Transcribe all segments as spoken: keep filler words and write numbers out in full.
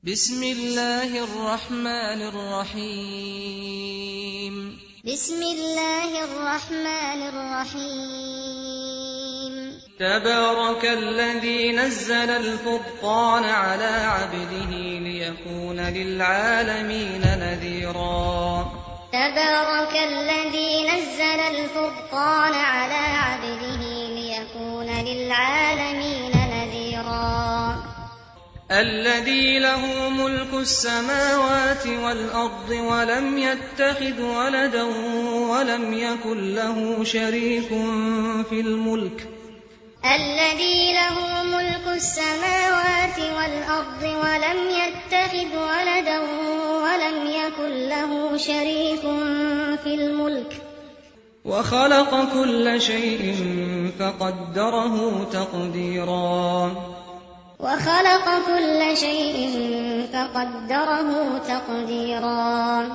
بسم الله الرحمن الرحيم بسم الله الرحمن الرحيم تبارك الذي نزل الفرقان على عبده ليكون للعالمين نذيرا تبارك الذي نزل الفرقان على عبده ليكون للعالمين نذيرا الذي له ملك السماوات والأرض ولم يتخذ ولدا ولم يكن له شريك في الملك الذي له ملك السماوات والأرض ولم يتخذ ولدا ولم يكن له شريك في الملك وخلق كل شيء فقدره تقديرا وخلق كل شيء فقدره تقديرا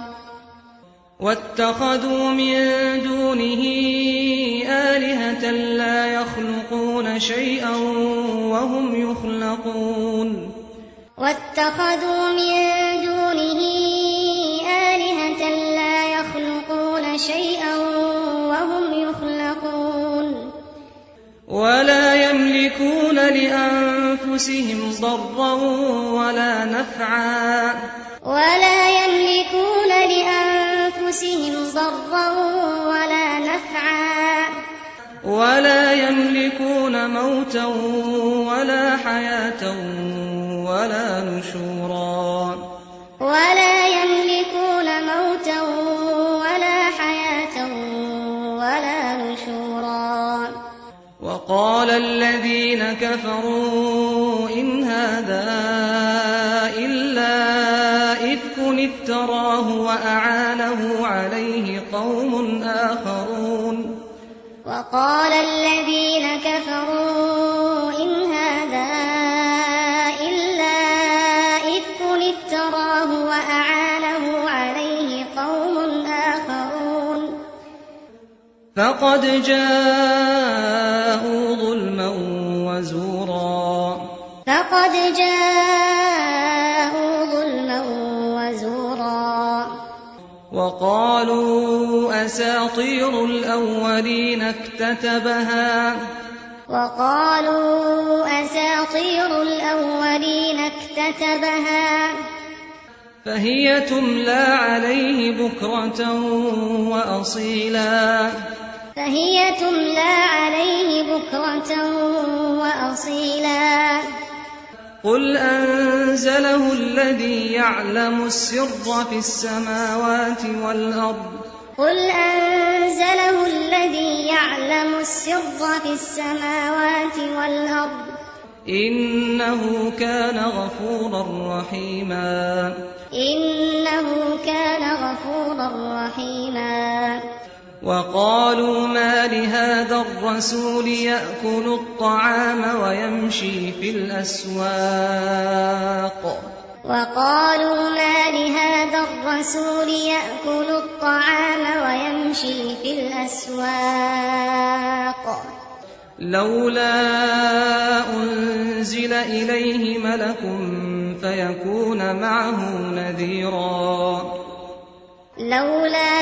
واتخذوا من دونه آلهة لا يخلقون شيئا وهم يخلقون واتخذوا من دونه آلهة لا يخلقون شيئا وهم يخلقون ولا يملكون لأنفسهم ضرا ولا نفعا ولا يملكون لأنفسهم ضرا ولا نفعا ولا يملكون موتا ولا حياة ولا نشورا ولا يملكون موتا ولا حياة ولا نشورا وقال الذين كفروا إن هذا إلا إفك افتراه وأعانه عليه قوم آخرون وقال الذين كفروا إن هذا إلا إفك افتراه وأعانه عليه قوم آخرون فقد جاءوا ظلما وزورا فقد جاءوا ظلما وزورا وقالوا أساطير الأولين اكتتبها وقالوا أساطير الأولين اكتتبها فهي تملى عليه بكرة وأصيلا فهي تملى عليه بكرة وأصيلا قل أنزله الذي يعلم السر في السماوات والأرض قل أنزله الذي يعلم السر في السماوات والأرض إنه كان غفورا رحيما إنه كان غفورا رحيما وقالوا ما لهذا الرسول يأكل الطعام ويمشي في الأسواق وقالوا ما لهذا الرسول يأكل الطعام ويمشي في الأسواق لولا أنزل إليه ملك فيكون معه نذيرا لولا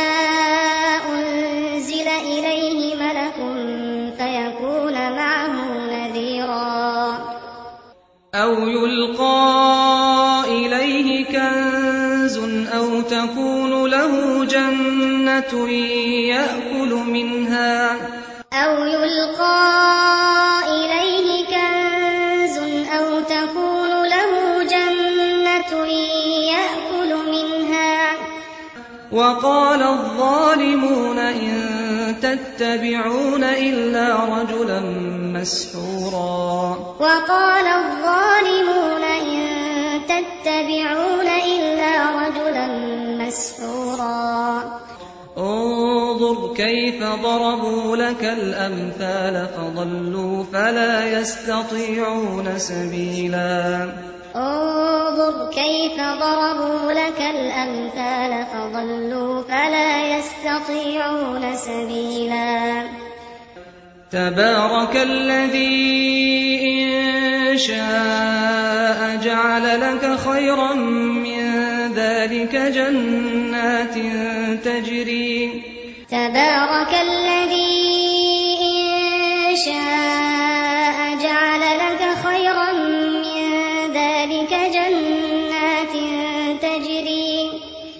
أنزل إليه ملك فيكون معه نذيرا أو يلقى إليه كنز أو تكون له جنة يأكل منها أو يلقى إليه كنز أو تكون له جنة يأكل منها وقال الظالمون إن تتبعون إلا رجلا مسحورا وقال الظالمون إن تتبعون إلا رجلا مسحورا انظر كيف ضربوا لك الأمثال فضلوا فلا يستطيعون سبيلا انظر كيف ضربوا لك الأمثال فضلوا فلا يستطيعون سبيلا تبارك الذي إن يشاء جعل لك خيرا من ذلك جنات تجري تبارك الذي إن شاء جعل لك خيرا من ذلك جنات تجري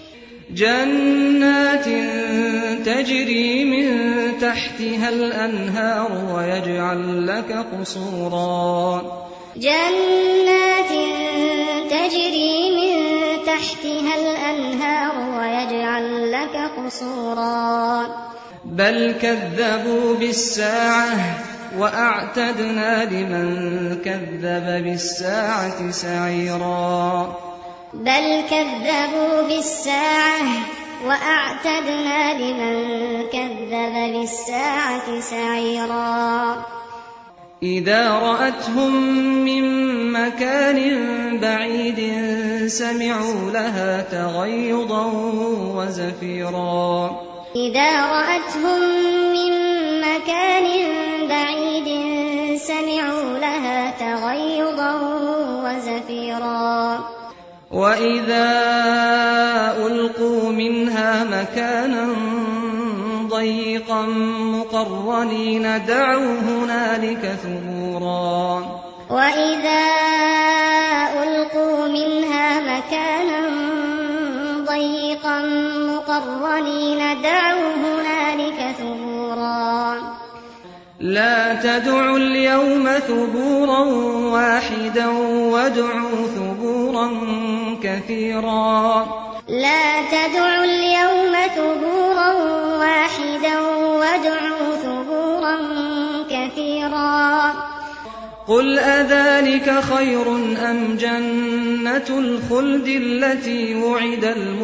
جنات تجري من تحتها الأنهار ويجعل لك قصورا جنات تجري من تحتها الأنهار ويجعل لك قصورا بل كذبوا بالساعة وأعتدنا لمن كذب بالساعة سعيرا بل كذبوا بالساعة وأعتدنا لمن كذب بالساعة سعيرا إذا رأتهم من مكان بعيد سمعوا لها تغيظا وزفيرا إذا رأتهم من مكان بعيد سمعوا لها تغيظا وزفيرا وإذا ألقوا منها مكانا ضيقا مقرنين دعوا هنالك ثبورا وإذا ألقوا منها مكانا ضيقا مقرنين دعوا هنالك ثبورا لا تدعوا اليوم ثبورا واحدا وادعوا ثبورا كثيرا لا تدعوا اليوم ثبورا واحدا وادعوا ثبورا كثيرا قل أذلك خير أم جنة الخلد التي وعد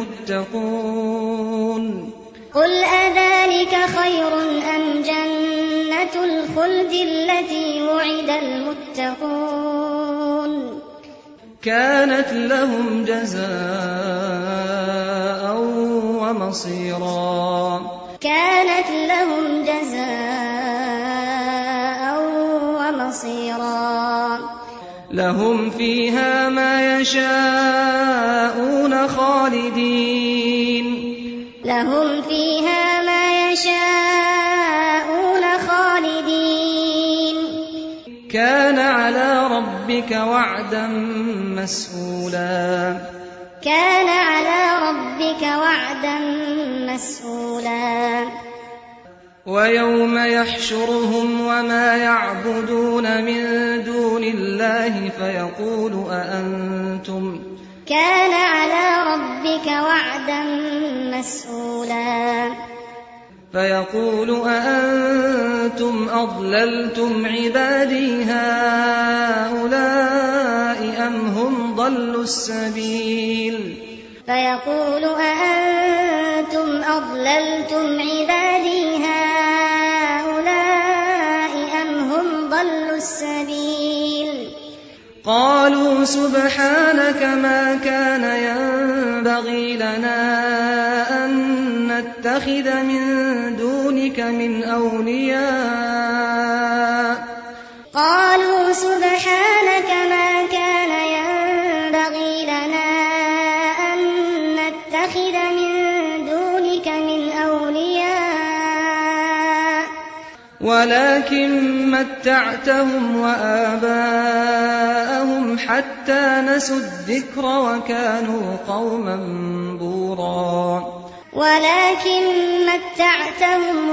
المتقون قل أذلك خير أم جنة الخلد التي وعد المتقون كانت لهم جزاء ومصيرا كانت لهم جزاء ومصيرا لهم فيها ما يشاءون خالدين لهم فيها ما يشاءون خالدين كان على ربك وعدا مسئولا كان على ربك وعدا مسئولا ويوم يحشرهم وما يعبدون من دون الله فيقول أأنتم كان على ربك وعدا مسئولا فيقول أأنتم أضللتم عبادي هؤلاء أم هم ضلوا السبيل فيقول أأنتم أضللتم عبادي هؤلاء أم هم ضلوا السبيل قالوا سبحانك ما كان ينبغي لنا أن نتخذ من دونك من أولياء قالوا سبحانك ما كان ينبغي لنا أن نتخذ من دونك من أولياء ولكن متعتهم وآباءهم حتى نسوا الذكر وكانوا قوما بورا ولكن متعتهم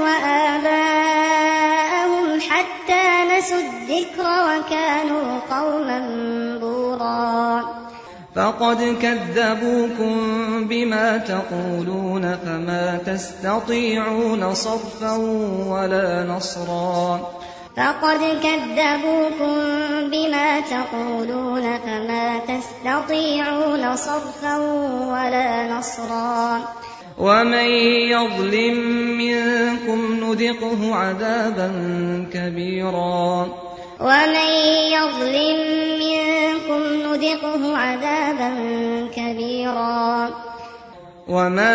وآباءهم حتى نسوا الذكر وكانوا قوما بورا فقد كذبوكم بما تقولون فما تستطيعون صرفا ولا نصرا فقد كذبوكم بما تقولون فما تستطيعون صرفا ولا نصرا ومن يظلم منكم نذقه عذابا كبيرا ومن يظلم منكم نذقه عذابا كبيرا وما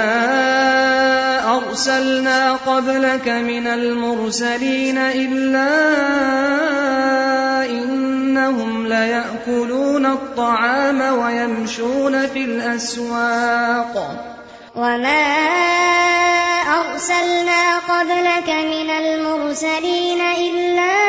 أرسلنا قبلك من المرسلين إلا إنهم ليأكلون الطعام ويمشون في الأسواق وما أرسلنا قبلك من المرسلين إلا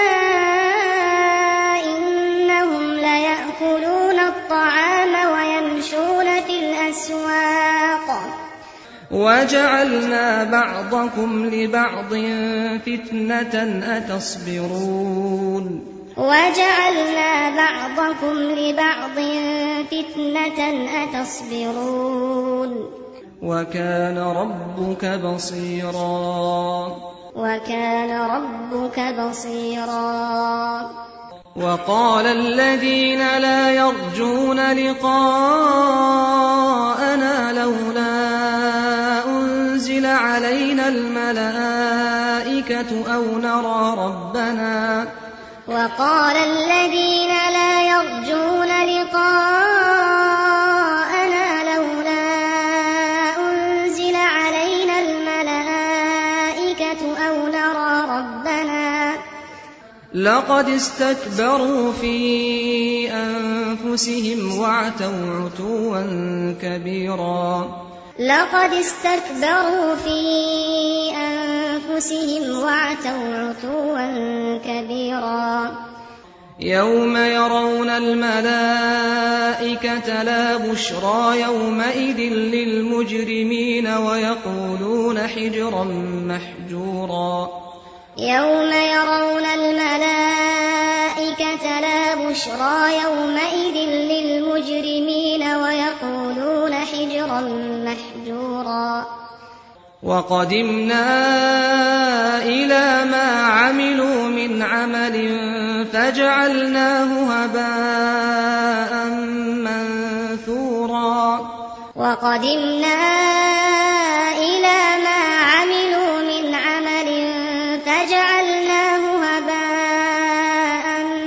إنهم ليأكلون الطعام ويمشون في الأسواق وجعلنا بعضكم لبعض فتنة أتصبرون وجعلنا بعضكم لبعض فتنة أتصبرون وكان ربك بصيرا وكان ربك بصيرا وقال الذين لا يرجون لقاءنا لولا أنزل علينا الملائكة أو نرى ربنا وقال الذين لا يرجون لقاءنا لولا أنزل علينا الملائكة أو نرى ربنا لقد استكبروا في أنفسهم وعتوا عتوا كبيرا لقد استكبروا في أنفسهم وعتوا عتوا كبيرا يوم يرون الملائكة لا بشرى يومئذ للمجرمين ويقولون حجرا محجورا يوم يرون الملائكة لا بشرى يومئذ للمجرمين ويقولون حجرا محجورا وقدمنا إلى ما عملوا من عمل فجعلناه هباء منثورا وقدمنا إلى ما عملوا من عمل فجعلناه هباء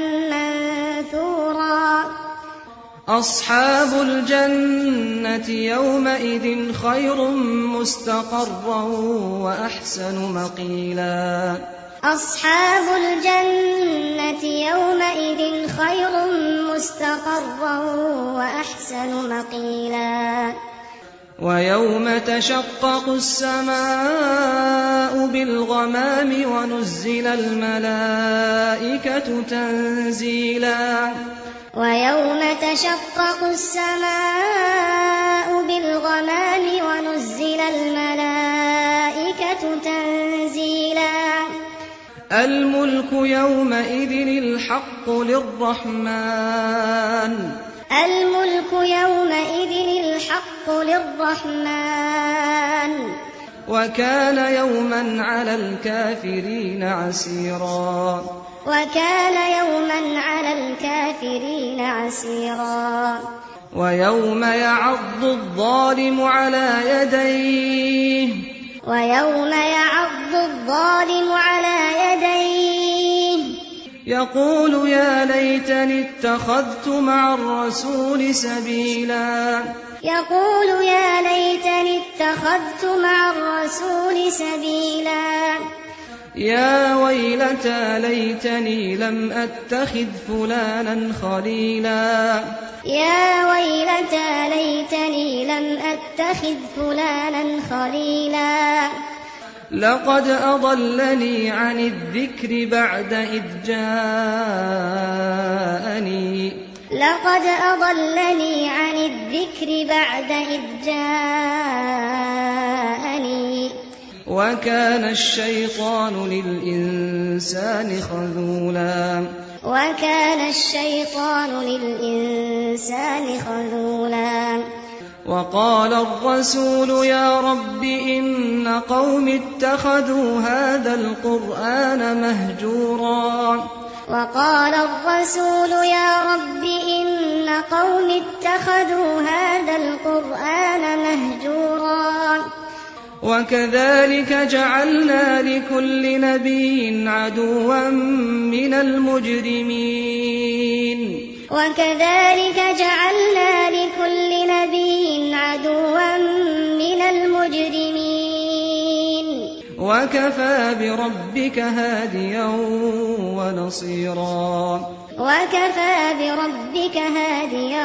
منثورا أصحاب الجنة يومئذ خير مستقرا وأحسن مقيلا أصحاب الجنة يومئذ خير مستقرا وأحسن مقيلا ويوم تشقق السماء بالغمام ونزل الملائكة تنزيلا ويوم تشقق السماء بالغمام ونزل الملائكة تنزيلا الملك يومئذ الحق للرحمن الملك يومئذ الحق للرحمن وكان يوما على الكافرين عسيرا وكان يوما على الكافرين عسيرا ويوم يعض الظالم على يديه ويوم يعض الظالم على يديه يقول يا ليتني اتخذت مع الرسول سبيلا يقول يا ليتني اتخذت مع الرسول سبيلا يا ويلتى ليتني لم أتخذ فلانا خليلا يا ويلتى ليتني لم أتخذ فلانا خليلا لقد أضلني عن الذكر بعد إذ جاءني لقد أضلني عن الذكر بعد إذ جاءني وكان الشيطان للإنسان خذولا وكان الشيطان للإنسان خذولا وقال الرسول يا رب إن قوم اتخذوا هذا القرآن مهجورا وقال الرسول يا رب إن قوم اتخذوا هذا القرآن مهجورا وكذلك جعلنا لكل نبي عدوا من المجرمين وكذلك جعلنا لكل نبي عدوا من وكفى بربك هاديا ونصيرا وكفى بربك هاديا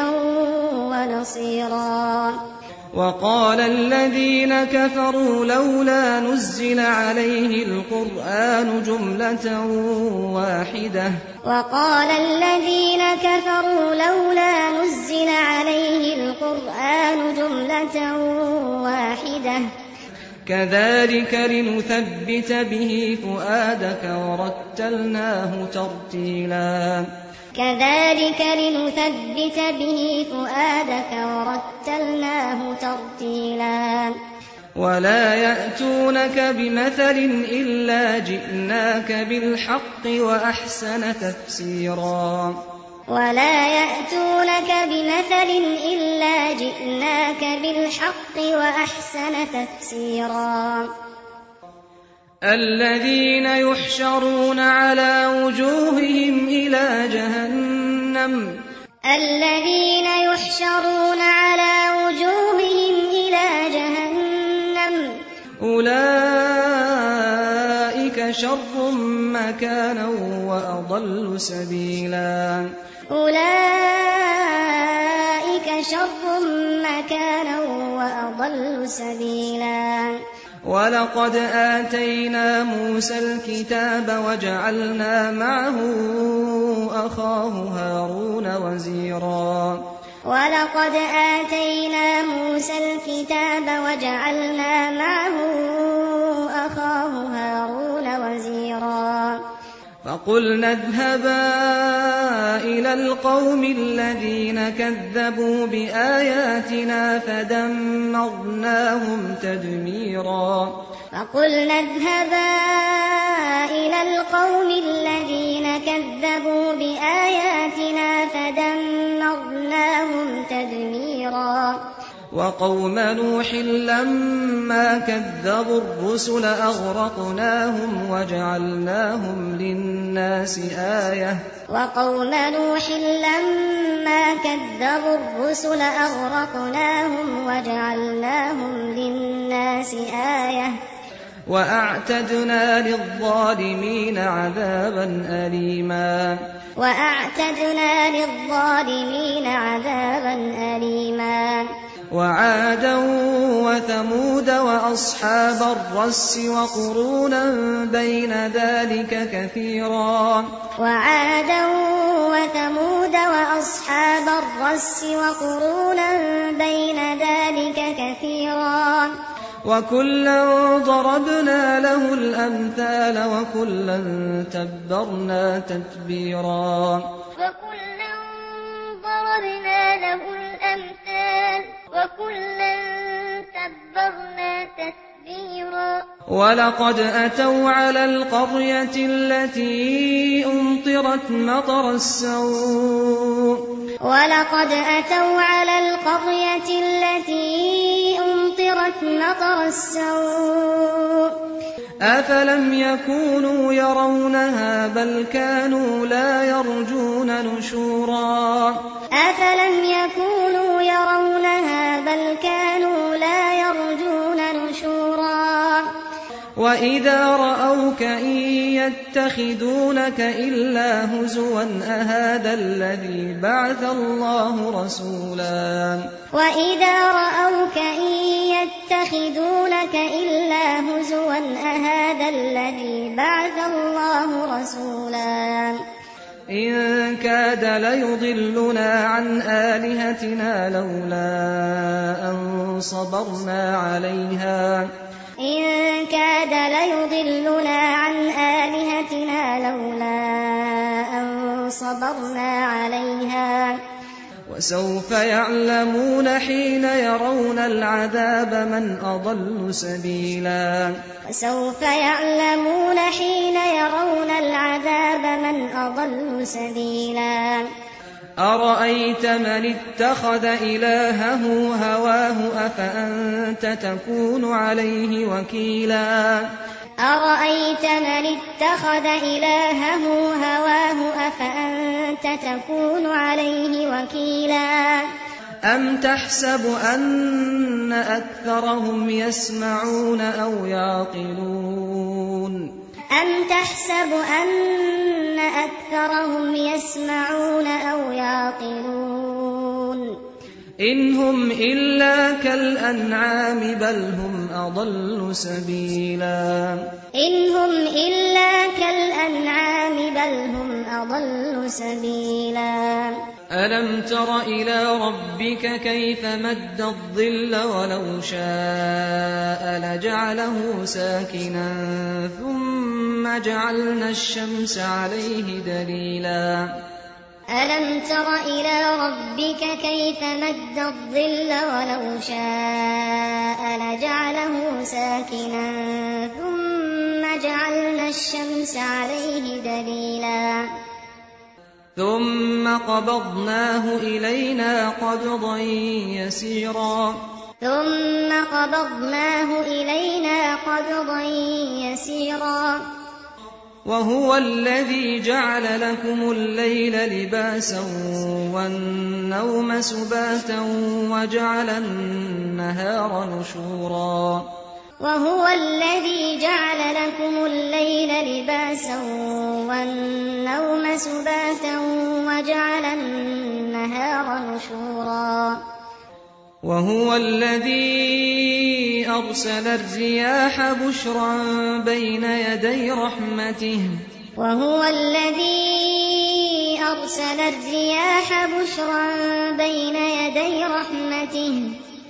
ونصيرا وقال الذين كفروا لولا نزل عليه القرآن جملة واحدة وقال الذين كفروا لولا نزل عليه القرآن جملة واحدة كذلك لنثبت به فؤادك ورتلناه ترتيلا كذلك لنثبت به فؤادك ورتلناه ترتيلا ولا يأتونك بمثل إلا جئناك بالحق وأحسن تفسيرا ولا يأتونك بمثل إلا جئناك بالحق وأحسن تفسيرا الذين يحشرون على وجوههم إلى جهنم الذين يحشرون على وجوههم إلى جهنم أولئك شر مكانا وأضل سبيلا أولئك شر مكانا وأضل سبيلا ولقد آتينا موسى الكتاب وجعلنا معه أخاه هارون وزيرا ولقد آتينا موسى الكتاب وجعلنا معه أخاه هارون وزيرا فقلنا اذهبا إلى القوم الذين كذبوا بآياتنا فدمرناهم تدميرا فقلنا اذهبا إلى القوم الذين كذبوا بآياتنا فدمرناهم تدميرا وقوم نوح لما كذبوا الرسل أغرقناهم وجعلناهم للناس آية وقوم نوح لما كذبوا الرسل أغرقناهم وجعلناهم للناس آية وأعتدنا للظالمين عذابا أليما وأعتدنا للظالمين عذابا أليما وعادا وثمود وأصحاب الرس وقرونا بين ذلك كثيرا وعادا وثمود وأصحاب الرس وقرونا بين ذلك كثيرا وكلا ضربنا له الأمثال وكلا تبرنا تتبيرا وكلا ضربنا له الأمثال وكلا تبرنا تتبيرا ولقد أتوا على القرية التي أمطرت مطر السوء ولقد أتوا على القرية التي أمطرت مطر السوء أفلم يكونوا يرونها بل كانوا لا يرجون نشورا أفلم يكونوا يرونها بل كانوا لا يرجون نشورا وإذا رأوك إن يتخذونك إلا هزوا أهذا الذي بعث الله رسولا وإذا رأوك إن يتخذونك إلا هزوا أهذا الذي بعث الله رسولا إن كاد ليضلنا عن آلهتنا لولا أن صبرنا عليها إن كاد ليضلنا عن آلهتنا لولا أن صبرنا عليها وسوف يعلمون حين يرون العذاب من أضل سبيلا وسوف يعلمون حين يرون العذاب من أضل سبيلا أرأيت من اتخذ إلهه هواه أفأنت تكون عليه وكيلا أرأيت من اتخذ إلهه هواه أفأنت تكون عليه وكيلا أَمْ تَحْسَبُ أَنَّ أَكْثَرَهُمْ يَسْمَعُونَ أَوْ يَعْقِلُونَ أَمْ تَحْسَبُ أَنَّ أَكْثَرَهُمْ يَسْمَعُونَ أَوْ يَعْقِلُونَ إِنْ هُمْ إِلَّا كَالْأَنْعَامِ بَلْ هُمْ أَضَلُّ سَبِيلًا إِنْ هُمْ إِلَّا كَالْأَنْعَامِ بَلْ هُمْ أَضَلُّ سَبِيلًا أَلَمْ تَرَ إِلَىٰ رَبِّكَ كَيْفَ مَدَّ الظِّلَّ وَلَوْ شَاءَ لَجَعَلَهُ سَاكِنًا ثُمَّ جَعَلْنَا الشَّمْسَ عَلَيْهِ دَلِيلًا أَلَمْ تَرَ إِلَىٰ رَبِّكَ كَيْفَ مَدَّ الظِّلَّ وَلَوْ شَاءَ لَجَعَلَهُ سَاكِنًا ثُمَّ جَعَلْنَا الشَّمْسَ عَلَيْهِ دَلِيلًا ثُمَّ قَبَضْنَاهُ إِلَيْنَا قَبْضًا يَسِيرًا ثُمَّ قَبَضْنَاهُ إِلَيْنَا قَبْضًا يَسِيرًا وَهُوَ الَّذِي جَعَلَ لَكُمُ اللَّيْلَ لِبَاسًا وَالنَّوْمَ سُبَاتًا وَجَعَلَ النَّهَارَ نُشُورًا وَهُوَ الَّذِي جَعَلَ لَكُمُ اللَّيْلَ لِبَاسًا وَالنَّوْمَ سُبَاتًا وَجَعَلَ النَّهَارَ نُشُورًا وَهُوَ الَّذِي أَرْسَلَ الرِّيَاحَ بُشْرًا بَيْنَ يَدَيْ رَحْمَتِهِ وَهُوَ الَّذِي أَرْسَلَ الرِّيَاحَ بُشْرًا بَيْنَ يَدَيْ رَحْمَتِهِ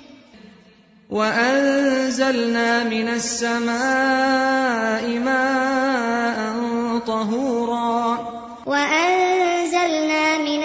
وَأَنزَلْنَا مِنَ السَّمَاءِ مَاءً طَهُورًا وَأَنزَلْنَا مِنَ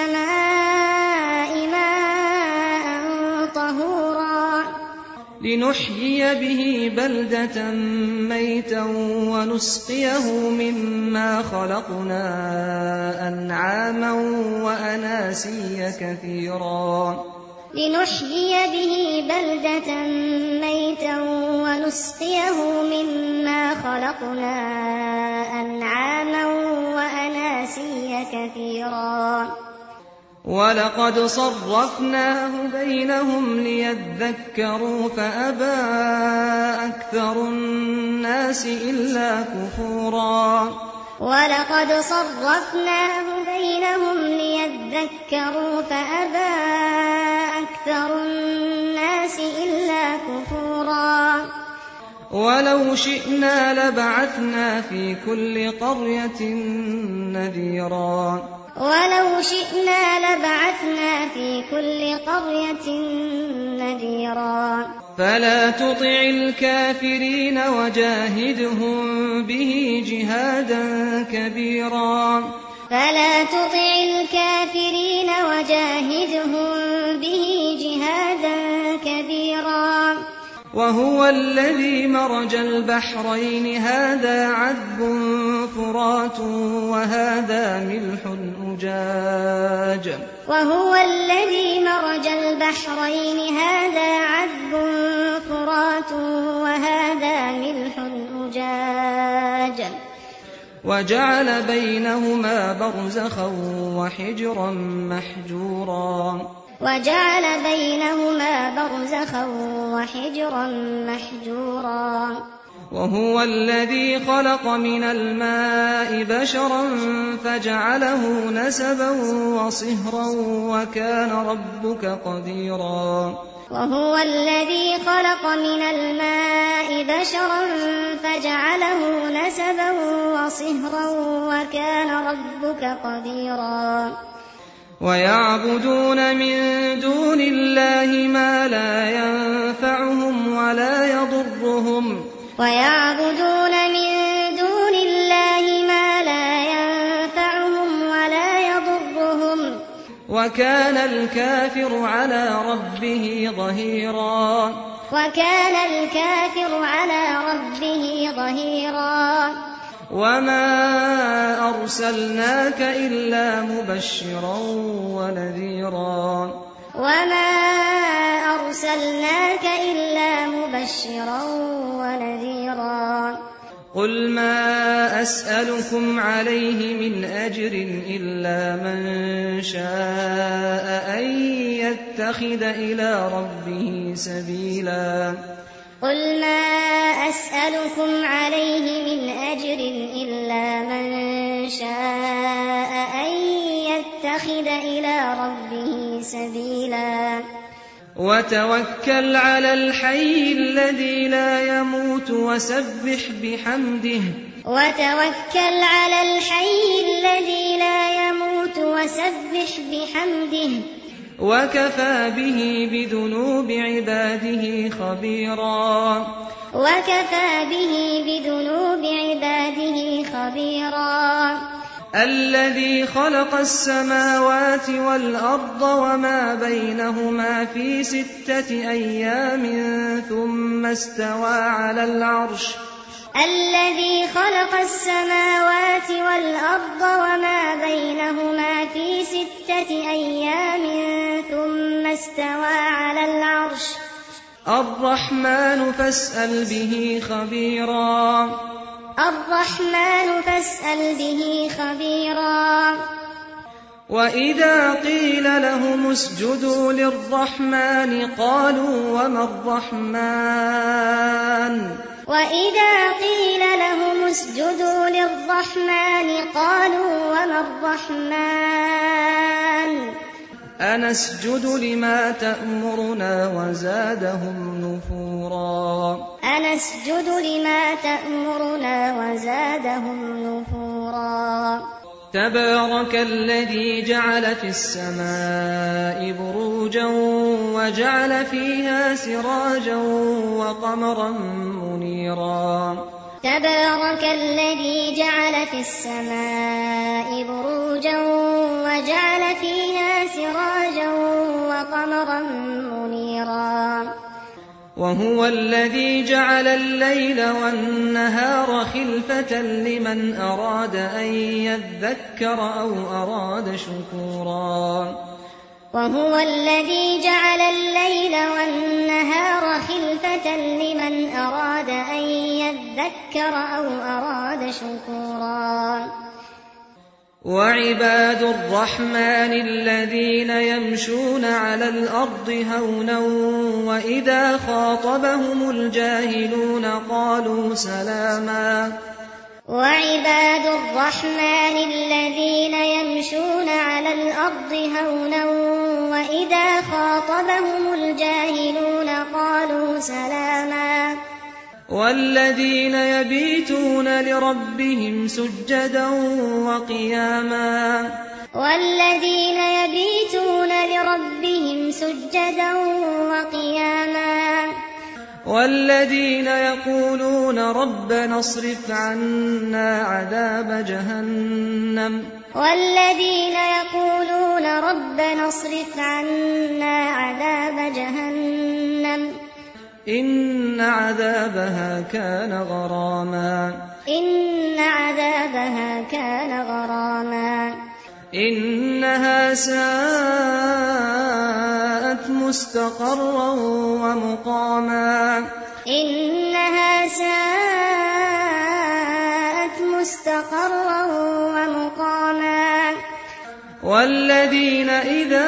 السَّمَاءِ مَاءً طَهُورًا لِنُحْيِيَ بِهِ بَلْدَةً مَّيْتًا وَنُسْقِيَهُ مِمَّا خَلَقْنَا أَنْعَامًا وَأَنَاسِيَّ كَثِيرًا لِنُحْيِيَ بِهِ بَلْدَةً مَّيْتًا وَنُسْقِيَهُ مِمَّا خَلَقْنَا أَنْعَامًا وَأَنَاسِيَّ كَثِيرًا وَلَقَدْ صَرَّفْنَاهُ بَيْنَهُمْ لِيَذَّكَّرُوا فَأَبَىٰ أَكْثَرُ النَّاسِ إِلَّا كُفُورًا وَلَقَدْ صَرَّفْنَاهُ بَيْنَهُمْ لِيَذَّكَّرُوا فَأَبَىٰ أَكْثَرُ النَّاسِ إِلَّا كُفُورًا وَلَوْ شِئْنَا لَبَعَثْنَا فِي كُلِّ قَرْيَةٍ نَّذِيرًا وَلَوْ شِئْنَا لَبَعَثْنَا فِي كُلِّ قَرْيَةٍ نَّذِيرًا فَلَا تُطِعِ الْكَافِرِينَ وَجَاهِدْهُم بِهِ جِهَادًا كَبِيرًا فَلَا تُطِعِ الْكَافِرِينَ وَجَاهِدْهُم بِهِ جِهَادًا كَبِيرًا وَهُوَ الَّذِي مَرَجَ الْبَحْرَيْنِ هَٰذَا عَذْبٌ فُرَاتٌ وَهَٰذَا مِلْحٌ أُجَاجٌ وَهُوَ الَّذِي مَرَجَ الْبَحْرَيْنِ هَٰذَا عَذْبٌ فُرَاتٌ وَهَٰذَا مِلْحٌ أُجَاجٌ وَجَعَلَ بَيْنَهُمَا بَرْزَخًا وَحِجْرًا مَّحْجُورًا وَجَعَلَ بَيْنَهُمَا بَرْزَخًا وَحِجْرًا مَّحْجُورًا وَهُوَ الَّذِي خَلَقَ مِنَ الْمَاءِ بَشَرًا فَجَعَلَهُ نَسَبًا وَصِهْرًا وَكَانَ رَبُّكَ قَدِيرًا وَهُوَ الَّذِي خَلَقَ مِنَ الْمَاءِ بَشَرًا فَجَعَلَهُ نَسَبًا وَصِهْرًا وَكَانَ رَبُّكَ قَدِيرًا وَيَعْبُدُونَ مِن دُونِ اللَّهِ مَا لَا يَنفَعُهُمْ وَلَا يَضُرُّهُمْ وَيَعْبُدُونَ مِن دُونِ اللَّهِ مَا لَا يَنفَعُهُمْ وَلَا يَضُرُّهُمْ وَكَانَ الْكَافِرُ عَلَىٰ رَبِّهِ ظَهِيرًا وَكَانَ الْكَافِرُ عَلَىٰ رَبِّهِ ظَهِيرًا وَمَا أَرْسَلْنَاكَ إِلَّا مُبَشِّرًا وَنَذِيرًا وَمَا أَرْسَلْنَاكَ إِلَّا مُبَشِّرًا وَنَذِيرًا قُلْ مَا أَسْأَلُكُمْ عَلَيْهِ مِنْ أَجْرٍ إِلَّا مَن شَاءَ أَن يَتَّخِذَ يتخذ إلى ربه سبيلا قل ما أسألكم عليه من أجر إلا من شاء أن يتخذ إلى ربه سبيلا وتوكل على الحي الذي لا يموت وسبح بحمده وتوكل على الحي الذي لا يموت وسبح بحمده وكفى به بذنوب عباده خبيرا وكفى به بذنوب عباده خبيرا الذي خلق السماوات والأرض وما بينهما في ستة أيام ثم استوى على العرش الذي خلق السماوات والأرض وما بينهما في ستة أيام ثم استوى على العرش الرحمن فاسأل به خبيرا الرحمن فاسأل به خبيرا وإذا قيل لهم اسجدوا للرحمن قالوا وما الرحمن وإذا قيل لهم اسجدوا للرحمن قالوا وما الرحمن أنسجد لما تأمرنا وزادهم نفورا أنسجد لما تأمرنا وزادهم نفورا تبارك الذي جعل في السماء بروجا وجعل فيها سراجا وقمرا منيرا تبارك الذي جعل في السماء بروجا وجعل فيها سراجا وقمرا منيرا وهو الذي جعل الليل والنهار خلفة لمن أراد أن يذكر أو أراد شكورا وهو الذي جعل الليل والنهار خلفة لمن أراد أن يذكر أو أراد شكورا وعباد الرحمن الذين يمشون على الأرض هونا وإذا خاطبهم الجاهلون قالوا سلاما وعباد الرحمن الذين يمشون على الأرض هونا وإذا خاطبهم الجاهلون قالوا سلاما والذين يبيتون لربهم سجدا وقياما والذين يبيتون لربهم سجدا وقياما والذين يقولون ربنا اصرف عنا عذاب جهنم والذين يقولون ربنا اصرف عنا عذاب جهنم إن عذابها كان غراما إن عذابها كان غراما إنها ساءت مستقرا ومقاما إنها ساءت مستقرا ومقاما والذين إذا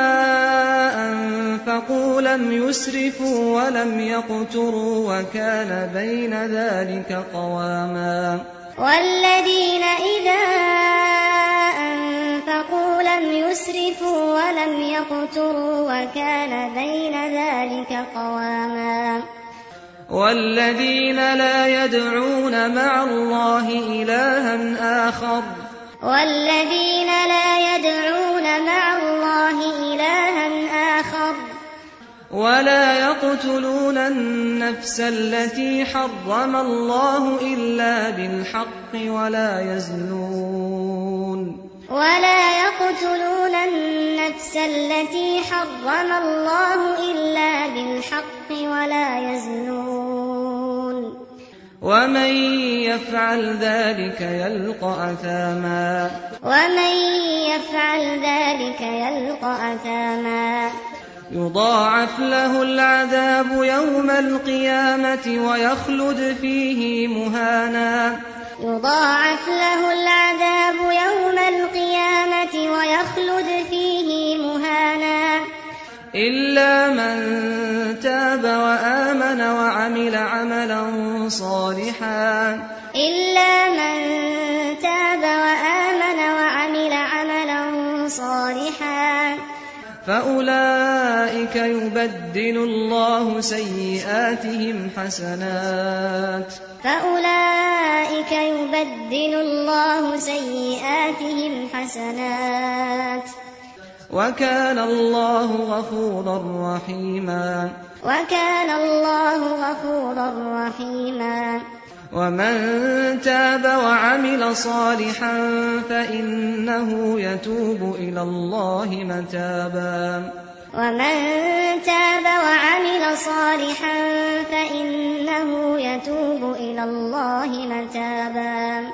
أنفقوا لم يسرفوا ولم يقتروا وكان بين ذلك قواما والذين إذا أنفقوا لم يسرفوا ولم يقتروا وكان بين ذلك قواما والذين لا يدعون مع الله إلها آخر والذين لا يدعون مع الله إلها آخر ولا يقتلون النفس التي حرم الله إلا بالحق ولا يزنون ولا يقتلون النفس التي حرم الله إلا بالحق ولا يزنون ومن يفعل ذلك يلقى أثاما ومن يفعل ذلك يلقى أثاما يضاعف له العذاب يوم القيامة ويخلد فيه مهانا يضاعف له العذاب يوم القيامة ويخلد فيه مهانا إلا من تاب وآمن وعمل عملا صالحا إلا من تاب وآمن وعمل عملا صالحا فأولئك يبدل الله سيئاتهم حسنات فأولئك يبدل الله سيئاتهم حسنات وكان الله غفورا رحيما وكان الله غفورا رحيما ومن تاب وعمل صالحا فإنه يتوب إلى الله متابا ومن تاب وعمل صالحا فإنه يتوب إلى الله متابا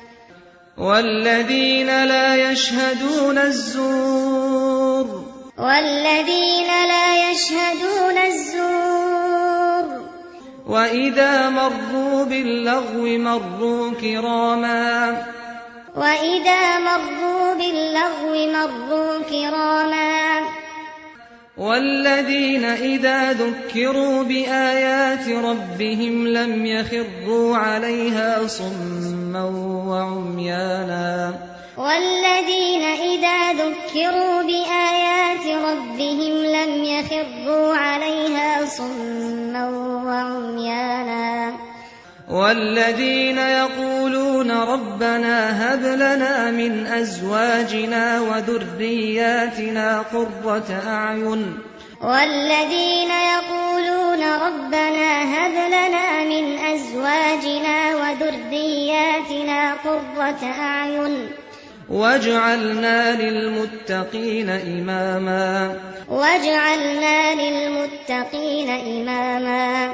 والذين لا يشهدون الزور والذين لا يشهدون الزور وإذا مروا باللغو مروا كراما وإذا مروا باللغو مروا كراما والذين إذا ذكروا بآيات ربهم لم يخروا عليها صما وعميانا والذين إذا ذكروا بآيات ربهم لم يخروا عليها صما وعميانا والذين يقولون ربنا هب لنا من أزواجنا وذرياتنا قرة أعين والذين يقولون ربنا هب لنا من أزواجنا وذرياتنا قرة أعين واجعلنا للمتقين إماما واجعلنا للمتقين إماما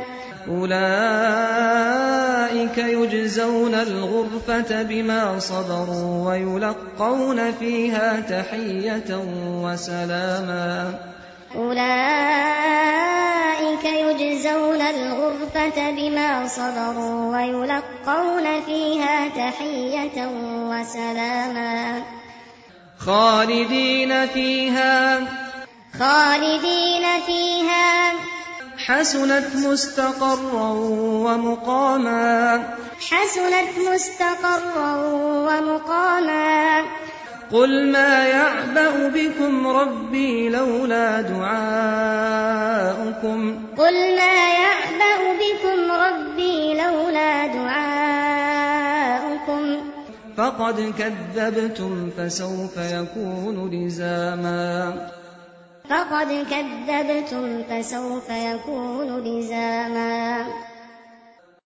أولئك يجزون الغرفة بما صبروا ويلقون فيها تحية وسلاما أولئك يجزون الغرفة بما صبروا ويلقون فيها تحية وسلاما خالدين فيها خالدين فيها حسنت مستقرا ومقاما حسنت مستقرا ومقاما قل ما يعبأ بكم ربي لولا دعاؤكم قل ما يعبأ بكم ربي لولا دعاؤكم فقد كذبتم فسوف يكون لزاما فقد كذبتم فسوف يكون لزاما